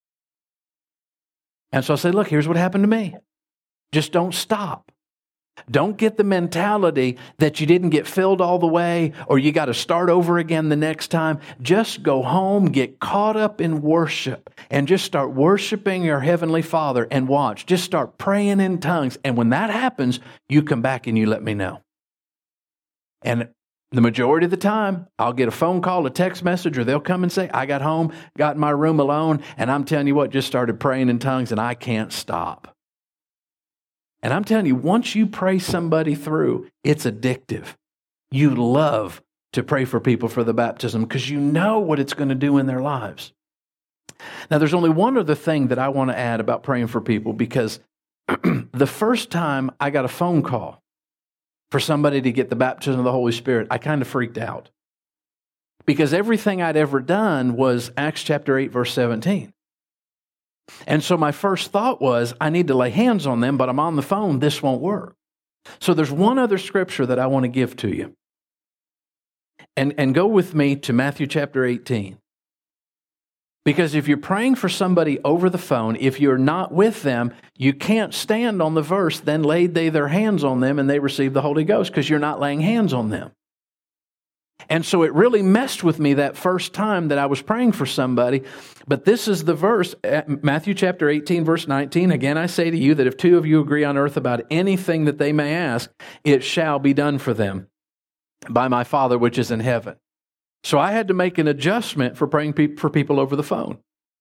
And so I say, look, here's what happened to me. Just don't stop. Don't get the mentality that you didn't get filled all the way or you got to start over again the next time. Just go home, get caught up in worship, and just start worshiping your Heavenly Father and watch. Just start praying in tongues. And when that happens, you come back and you let me know. And the majority of the time, I'll get a phone call, a text message, or they'll come and say, I got home, got in my room alone, and I'm telling you what, just started praying in tongues and I can't stop. And I'm telling you, once you pray somebody through, it's addictive. You love to pray for people for the baptism because you know what it's going to do in their lives. Now, there's only one other thing that I want to add about praying for people, because the first time I got a phone call for somebody to get the baptism of the Holy Spirit, I kind of freaked out. Because everything I'd ever done was Acts chapter eight, verse seventeen. And so my first thought was, I need to lay hands on them, but I'm on the phone, this won't work. So there's one other scripture that I want to give to you. And, and go with me to Matthew chapter eighteen. Because if you're praying for somebody over the phone, if you're not with them, you can't stand on the verse, then laid they their hands on them and they received the Holy Ghost, because you're not laying hands on them. And so it really messed with me that first time that I was praying for somebody. But this is the verse, Matthew chapter eighteen, verse nineteen. Again, I say to you that if two of you agree on earth about anything that they may ask, it shall be done for them by my Father which is in heaven. So I had to make an adjustment for praying pe- for people over the phone.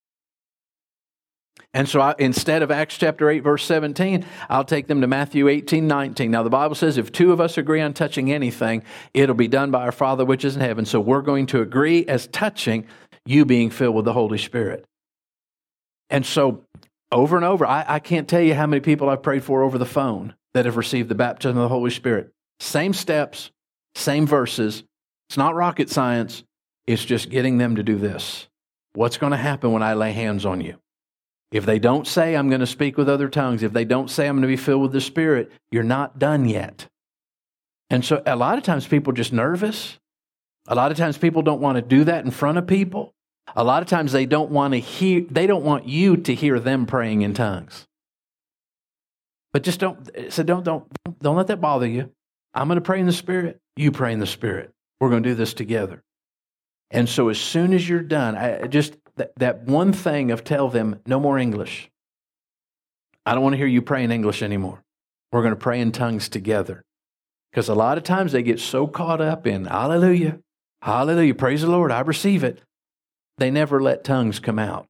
And so I, instead of Acts chapter eight, verse seventeen, I'll take them to Matthew eighteen, nineteen. Now the Bible says if two of us agree on touching anything, it'll be done by our Father which is in heaven. So we're going to agree as touching you being filled with the Holy Spirit. And so over and over, I, I can't tell you how many people I've prayed for over the phone that have received the baptism of the Holy Spirit. Same steps, same verses. It's not rocket science. It's just getting them to do this. What's going to happen when I lay hands on you? If they don't say, I'm going to speak with other tongues, if they don't say, I'm going to be filled with the Spirit, you're not done yet. And so a lot of times people are just nervous. A lot of times people don't want to do that in front of people. A lot of times they don't want to hear, they don't want you to hear them praying in tongues. But just don't, so don't, don't, don't let that bother you. I'm going to pray in the Spirit. You pray in the Spirit. We're going to do this together. And so as soon as you're done, I just, That, that one thing of tell them, no more English. I don't want to hear you pray in English anymore. We're going to pray in tongues together. Because a lot of times they get so caught up in hallelujah, Hallelujah. Praise the Lord. I receive it. They never let tongues come out.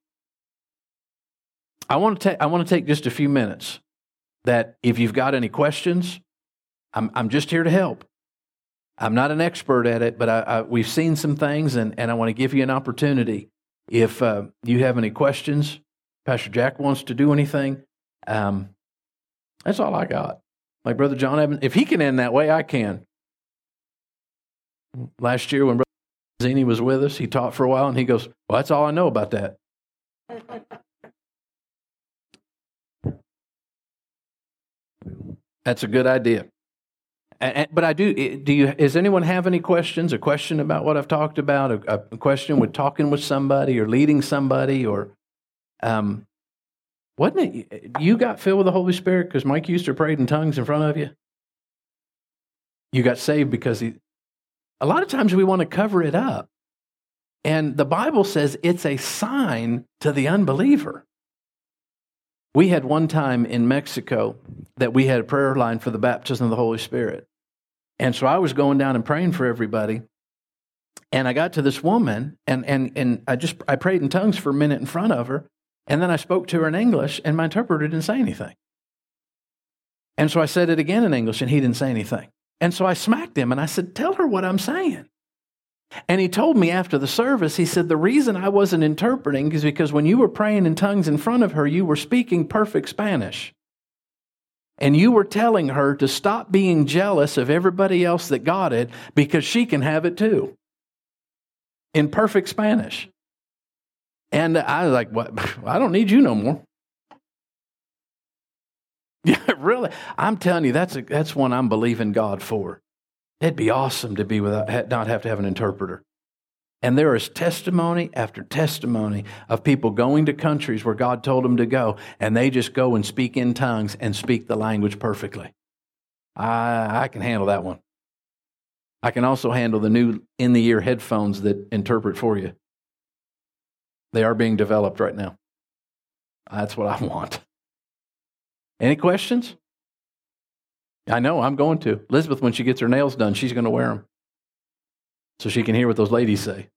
I want to take, I want to take just a few minutes that if you've got any questions, I'm, I'm just here to help. I'm not an expert at it, but I, I, we've seen some things, and, and I want to give you an opportunity. If uh, you have any questions, Pastor Jack wants to do anything, um, that's all I got. Like Brother John Evans, if he can end that way, I can. Last year when Brother Zini was with us, he taught for a while, and he goes, well, that's all I know about that. That's a good idea. And, but I do, do you, does anyone have any questions? A question about what I've talked about? A, a question with talking with somebody or leading somebody? Or, um, wasn't it, you got filled with the Holy Spirit because Mike Euster prayed in tongues in front of you? You got saved because he, a lot of times we want to cover it up. And the Bible says it's a sign to the unbeliever. We had one time in Mexico that we had a prayer line for the baptism of the Holy Spirit. And so I was going down and praying for everybody. And I got to this woman, and and and I just I prayed in tongues for a minute in front of her. And then I spoke to her in English, and my interpreter didn't say anything. And so I said it again in English, and he didn't say anything. And so I smacked him, and I said, tell her what I'm saying. And he told me after the service, he said, the reason I wasn't interpreting is because when you were praying in tongues in front of her, you were speaking perfect Spanish. And you were telling her to stop being jealous of everybody else that got it because she can have it too. In perfect Spanish. And I was like, what? I don't need you no more. Yeah, really. I'm telling you, that's a, that's one I'm believing God for. It'd be awesome to be without, not have to have an interpreter. And there is testimony after testimony of people going to countries where God told them to go, and they just go and speak in tongues and speak the language perfectly. I, I can handle that one. I can also handle the new in-the-ear headphones that interpret for you. They are being developed right now. That's what I want. Any questions? I know, I'm going to. Elizabeth, when she gets her nails done, she's going to wear them so she can hear what those ladies say.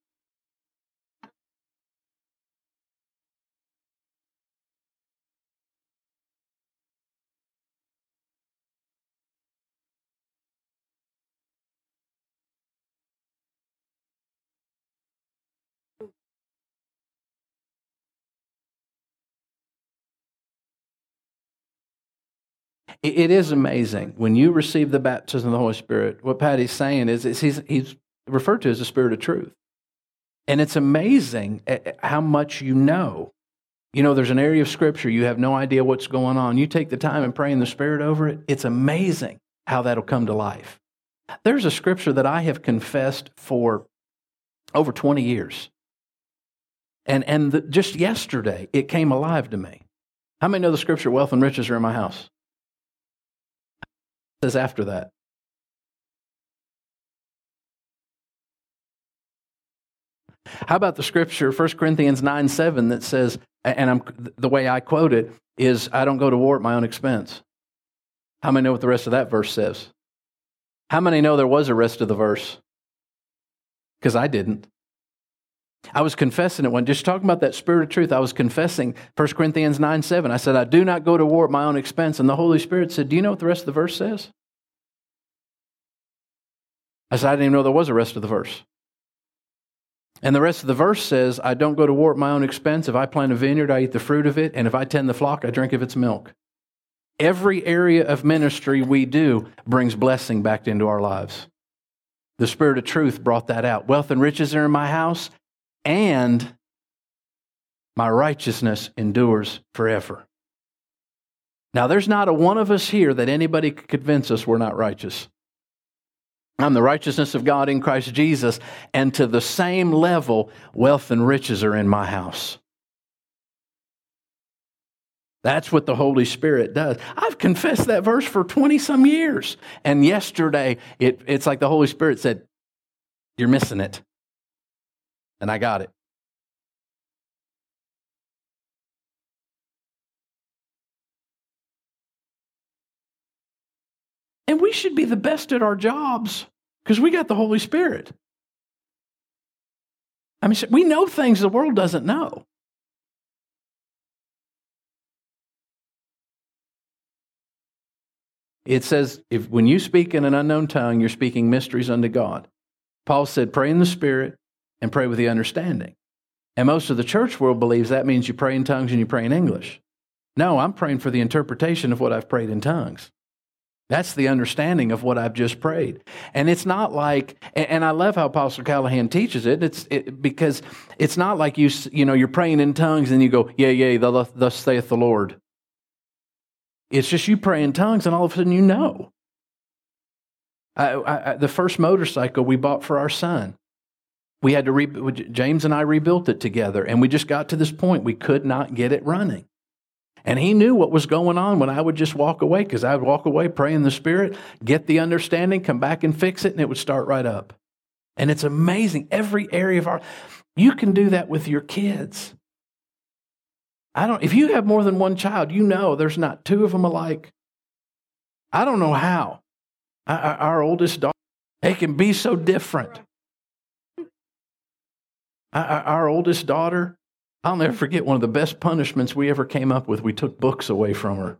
It is amazing. When you receive the baptism of the Holy Spirit, what Patty's saying is, is he's, he's referred to as the Spirit of truth. And it's amazing how much you know. You know, there's an area of Scripture, you have no idea what's going on. You take the time and pray in the Spirit over it, it's amazing how that'll come to life. There's a Scripture that I have confessed for over twenty years. And, and the, just yesterday, it came alive to me. How many know the Scripture, wealth and riches are in my house? Says after that. How about the scripture, First Corinthians nine seven, that says, and I'm, the way I quote it is, I don't go to war at my own expense. How many know what the rest of that verse says? How many know there was a rest of the verse? Because I didn't. I was confessing it when, just talking about that Spirit of truth, I was confessing First Corinthians nine seven. I said, I do not go to war at my own expense. And the Holy Spirit said, do you know what the rest of the verse says? I said, I didn't even know there was a rest of the verse. And the rest of the verse says, I don't go to war at my own expense. If I plant a vineyard, I eat the fruit of it. And if I tend the flock, I drink of its milk. Every area of ministry we do brings blessing back into our lives. The Spirit of truth brought that out. Wealth and riches are in my house, and my righteousness endures forever. Now, there's not a one of us here that anybody could convince us we're not righteous. I'm the righteousness of God in Christ Jesus, and to the same level, wealth and riches are in my house. That's what the Holy Spirit does. I've confessed that verse for twenty-some years, and yesterday, it, it's like the Holy Spirit said, you're missing it. And I got it. And we should be the best at our jobs because we got the Holy Spirit. I mean, we know things the world doesn't know. It says, if when you speak in an unknown tongue, you're speaking mysteries unto God. Paul said, pray in the Spirit and pray with the understanding. And most of the church world believes that means you pray in tongues and you pray in English. No, I'm praying for the interpretation of what I've prayed in tongues. That's the understanding of what I've just prayed. And it's not like, and I love how Apostle Callahan teaches it, It's it, because it's not like you, you know, you're praying in tongues and you go, yea, yea, thus, thus saith the Lord. It's just you pray in tongues and all of a sudden you know. I, I, the first motorcycle we bought for our son, we had to, re, James and I rebuilt it together, and we just got to this point, we could not get it running. And he knew what was going on when I would just walk away, because I would walk away, pray in the Spirit, get the understanding, come back and fix it, and it would start right up. And it's amazing. Every area of our, you can do that with your kids. I don't, if you have more than one child, you know there's not two of them alike. I don't know how. I, our oldest daughter, they can be so different. I, our oldest daughter, I'll never forget one of the best punishments we ever came up with. We took books away from her.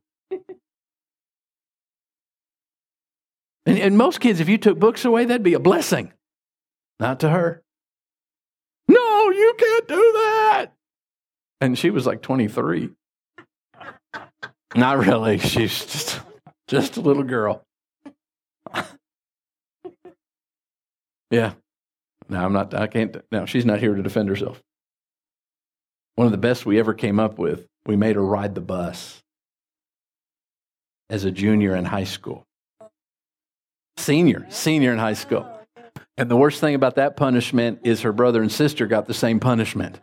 and, and most kids, if you took books away, that'd be a blessing. Not to her. No, you can't do that. And she was like twenty-three. Not really. She's just, just a little girl. Yeah. No, I'm not, I can't, no, she's not here to defend herself. One of the best we ever came up with, we made her ride the bus as a junior in high school. Senior, senior in high school. And the worst thing about that punishment is her brother and sister got the same punishment.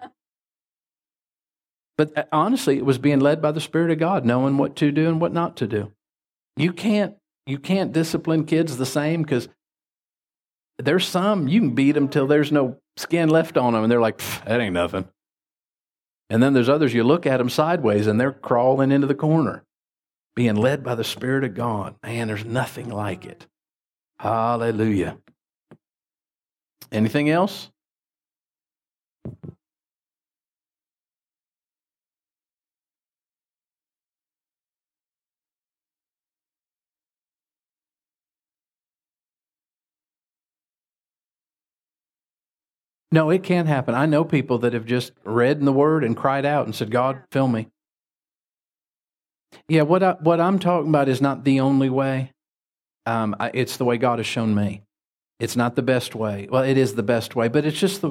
But honestly, it was being led by the Spirit of God, knowing what to do and what not to do. You can't, you can't discipline kids the same, because there's some, you can beat them till there's no skin left on them, and they're like, that ain't nothing. And then there's others, you look at them sideways, and they're crawling into the corner, being led by the Spirit of God. Man, there's nothing like it. Hallelujah. Anything else? No, it can happen. I know people that have just read in the Word and cried out and said, God, fill me. Yeah, what, I, what I'm talking about is not the only way. Um, I, it's the way God has shown me. It's not the best way. Well, it is the best way, but it's just the...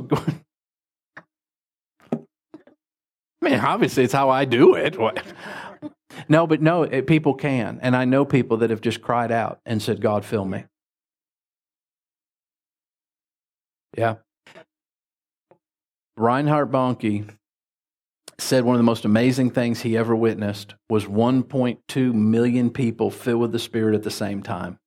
I mean, obviously, it's how I do it. No, but no, it, people can. And I know people that have just cried out and said, God, fill me. Yeah. Reinhard Bonnke said one of the most amazing things he ever witnessed was one point two million people filled with the Spirit at the same time.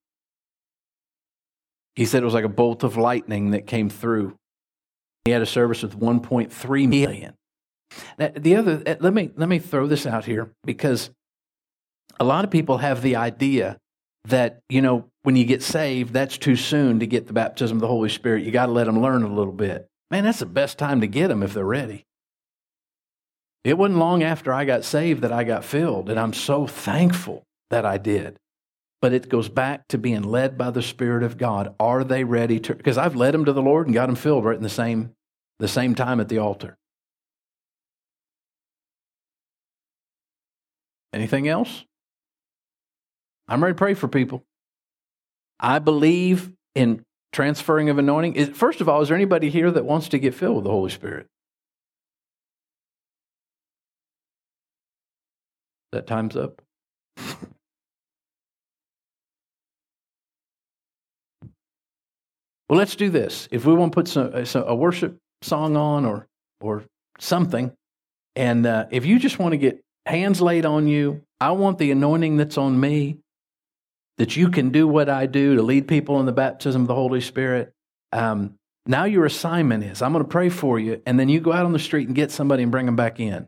He said it was like a bolt of lightning that came through. He had a service with one point three million. Now, the other, let me let me throw this out here, because a lot of people have the idea that, you know, when you get saved, that's too soon to get the baptism of the Holy Spirit. You got to let them learn a little bit. Man, that's the best time to get them if they're ready. It wasn't long after I got saved that I got filled, and I'm so thankful that I did. But it goes back to being led by the Spirit of God. Are they ready to? Because I've led them to the Lord and got them filled right in the same, the same time at the altar. Anything else? I'm ready to pray for people. I believe in transferring of anointing. Is, first of all, is there anybody here that wants to get filled with the Holy Spirit? That time's up. Well, let's do this. If we want to put some, a worship song on or or something, and uh, if you just want to get hands laid on you, I want the anointing that's on me, that you can do what I do to lead people in the baptism of the Holy Spirit. Um, now your assignment is, I'm going to pray for you, and then you go out on the street and get somebody and bring them back in.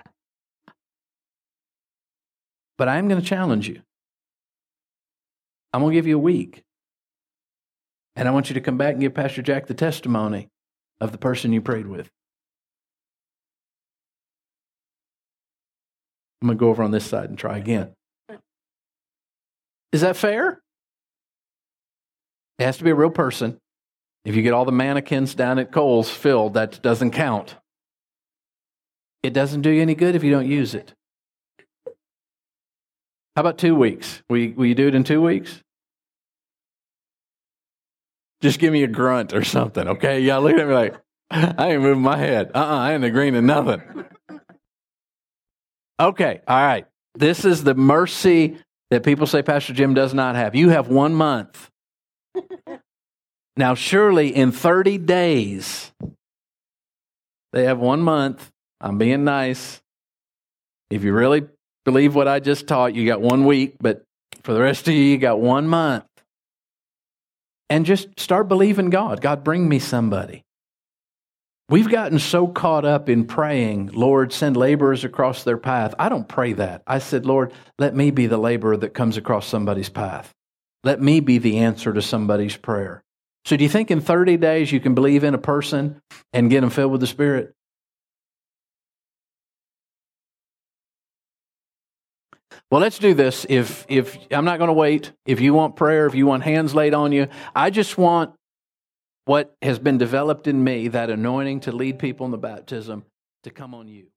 But I am going to challenge you. I'm going to give you a week. And I want you to come back and give Pastor Jack the testimony of the person you prayed with. I'm going to go over on this side and try again. Is that fair? It has to be a real person. If you get all the mannequins down at Kohl's filled, that doesn't count. It doesn't do you any good if you don't use it. How about two weeks? Will you, will you do it in two weeks? Just give me a grunt or something, okay? Y'all look at me like, I ain't moving my head. Uh-uh, I ain't agreeing to nothing. Okay, all right. This is the mercy that people say Pastor Jim does not have. You have one month. Now, surely in thirty days, they have one month. I'm being nice. If you really believe what I just taught, you got one week, but for the rest of you, you got one month. And just start believing God. God, bring me somebody. We've gotten so caught up in praying, Lord, send laborers across their path. I don't pray that. I said, Lord, let me be the laborer that comes across somebody's path. Let me be the answer to somebody's prayer. So do you think in thirty days you can believe in a person and get them filled with the Spirit? Well, let's do this. If if I'm not going to wait. If you want prayer, if you want hands laid on you, I just want what has been developed in me, that anointing to lead people in the baptism, to come on you.